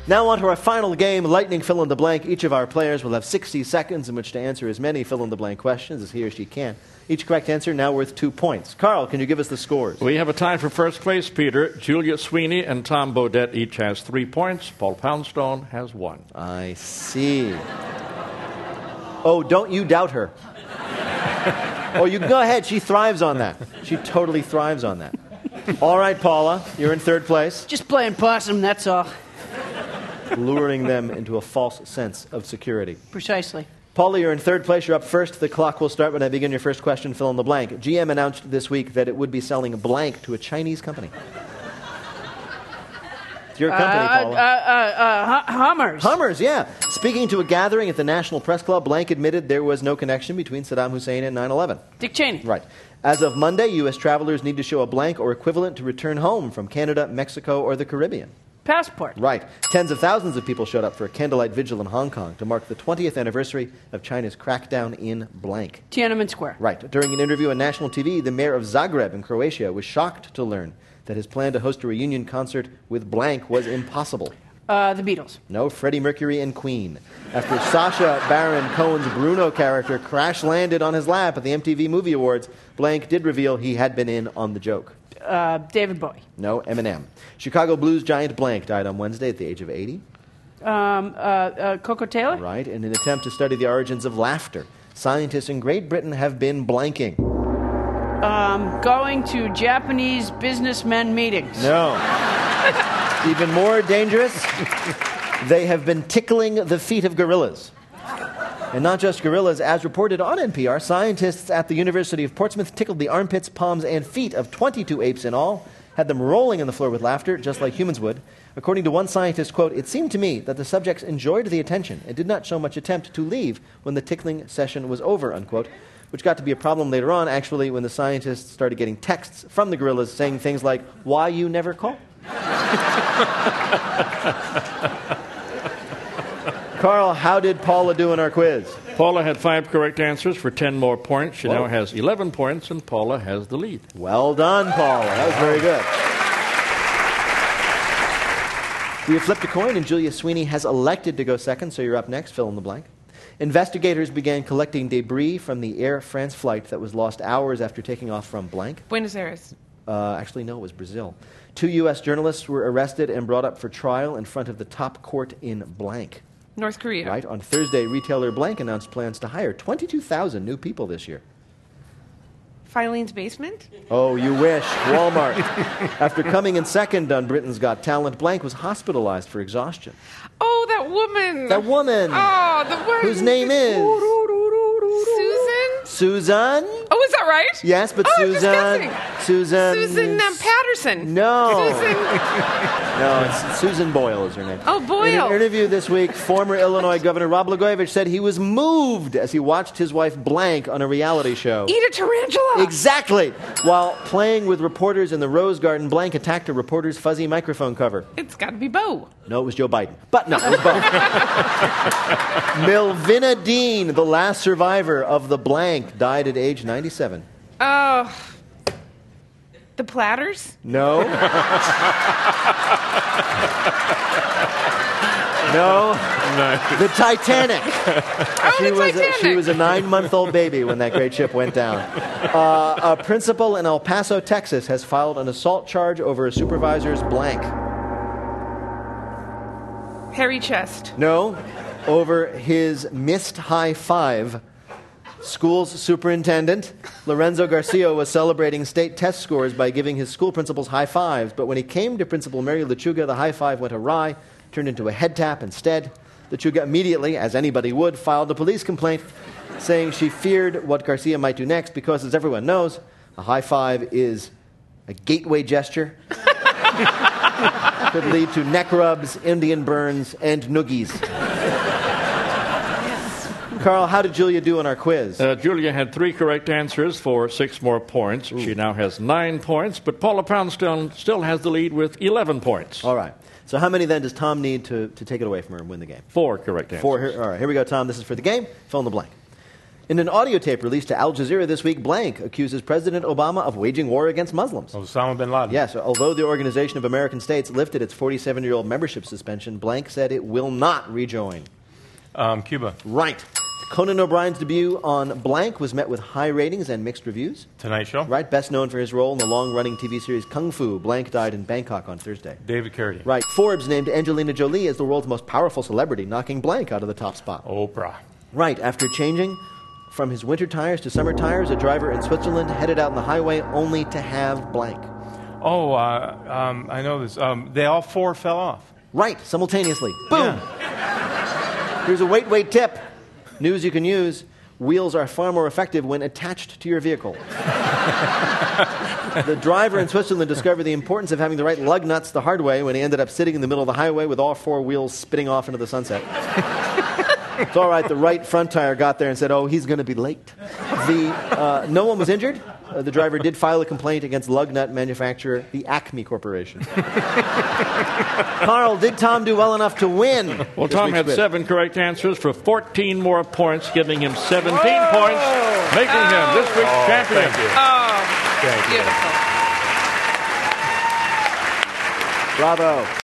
Now on to our final game, Lightning Fill in the Blank. Each of our players will have 60 seconds in which to answer as many fill in the blank questions as he or she can. Each correct answer now worth 2 points. Carl, can you give us the scores? We have a tie for first place, Peter. Julia Sweeney and Tom Bodette each has 3 points. Paul Poundstone has 1. I see. Oh, don't you doubt her. Oh, you can go ahead. She thrives on that. She totally thrives on that. All right, Paula, you're in third place. Just playing possum, that's all. Luring them into a false sense of security. Precisely. Paula, you're in third place. You're up first. The clock will start when I begin your first question. Fill in the blank. GM announced this week that it would be selling blank to a Chinese company. It's your company, Paula. Hummers. Hummers, yeah. Speaking to a gathering at the National Press Club, Blank admitted there was no connection between Saddam Hussein and 9/11. Dick Cheney. Right. As of Monday, U.S. travelers need to show a blank or equivalent to return home from Canada, Mexico, or the Caribbean. Passport. Right. Tens of thousands of people showed up for a candlelight vigil in Hong Kong to mark the 20th anniversary of China's crackdown in blank. Tiananmen Square. Right. During an interview on national TV, the mayor of Zagreb in Croatia was shocked to learn that his plan to host a reunion concert with blank was impossible. The Beatles. No, Freddie Mercury and Queen. After Sacha Baron Cohen's Bruno character crash-landed on his lap at the MTV Movie Awards, blank did reveal he had been in on the joke. David Bowie. No, Eminem. Chicago blues giant blank died on Wednesday at the age of 80. Coco Taylor. Right. In an attempt to study the origins of laughter, scientists in Great Britain have been blanking. Going to Japanese businessmen meetings. No. Even more dangerous, they have been tickling the feet of gorillas. And not just gorillas, as reported on NPR, scientists at the University of Portsmouth tickled the armpits, palms, and feet of 22 apes in all, had them rolling on the floor with laughter, just like humans would. According to one scientist, quote, "It seemed to me that the subjects enjoyed the attention and did not show much attempt to leave when the tickling session was over," unquote, which got to be a problem later on, actually, when the scientists started getting texts from the gorillas saying things like, "Why you never call?" Carl, how did Paula do in our quiz? Paula had 5 correct answers for 10 more points. She now has 11 points, and Paula has the lead. Well done, Paula. That was very good. We have flipped a coin, and Julia Sweeney has elected to go second, so you're up next. Fill in the blank. Investigators began collecting debris from the Air France flight that was lost hours after taking off from blank. Buenos Aires. Actually, no, it was Brazil. 2 U.S. journalists were arrested and brought up for trial in front of the top court in blank. North Korea. Right. On Thursday, retailer blank announced plans to hire 22,000 new people this year. Filene's Basement. Oh, you wish. Walmart. After coming in second on Britain's Got Talent, blank was hospitalized for exhaustion. Oh, that woman. That woman. Oh, the one. Whose name is? Susan? Susan? Oh, is that right? Yes, but I'm just Susan. guessing. Susan. Susan Patterson. No. Susan. No, it's Susan Boyle is her name. Oh, Boyle. In an interview this week, former Illinois Governor Rod Blagojevich said he was moved as he watched his wife blank on a reality show. Eat a tarantula. Exactly. While playing with reporters in the Rose Garden, blank attacked a reporter's fuzzy microphone cover. It's got to be Bo. No, it was Joe Biden. But no, it was both. Milvina Dean, the last survivor of the blank, died at age 97. Oh. The Platters? No. No. The Titanic. She was a 9-month-old baby when that great ship went down. A principal in El Paso, Texas, has filed an assault charge over a supervisor's blank. Hairy Chest. No. Over his missed high five. School's superintendent, Lorenzo Garcia, was celebrating state test scores by giving his school principals high fives, but when he came to Principal Mary Lechuga, the high five went awry, turned into a head tap instead. Lechuga immediately, as anybody would, filed a police complaint, saying she feared what Garcia might do next because, as everyone knows, a high five is a gateway gesture. Could lead to neck rubs, Indian burns, and noogies. Carl, how did Julia do on our quiz? Julia had 3 correct answers for 6 more points. Ooh. She now has 9 points, but Paula Poundstone still has the lead with 11 points. All right. So how many then does Tom need to take it away from her and win the game? 4 correct answers. 4. All right, here we go, Tom. This is for the game. Fill in the blank. In an audio tape released to Al Jazeera this week, Blank accuses President Obama of waging war against Muslims. Osama bin Laden. Yes, although the Organization of American States lifted its 47-year-old membership suspension, Blank said it will not rejoin. Cuba. Right. Conan O'Brien's debut on Blank was met with high ratings and mixed reviews. Tonight Show. Right, best known for his role in the long-running TV series Kung Fu. Blank died in Bangkok on Thursday. David Carradine. Right, Forbes named Angelina Jolie as the world's most powerful celebrity, knocking Blank out of the top spot. Oprah. Right, after changing from his winter tires to summer tires, a driver in Switzerland headed out on the highway only to have Blank. Oh, I know this. They all four fell off. Right, simultaneously. Boom! Yeah. Here's a wait tip. News you can use. Wheels are far more effective when attached to your vehicle. The driver in Switzerland discovered the importance of having the right lug nuts the hard way when he ended up sitting in the middle of the highway with all four wheels spitting off into the sunset. It's all right, the right front tire got there and said, oh, he's going to be late. No one was injured. The driver did file a complaint against lug nut manufacturer, the Acme Corporation. Carl, did Tom do well enough to win? Well, Tom had 7 correct answers for 14 more points, giving him 17 points, making him this week's champion. Thank you. Oh, Thank you. beautiful. Bravo.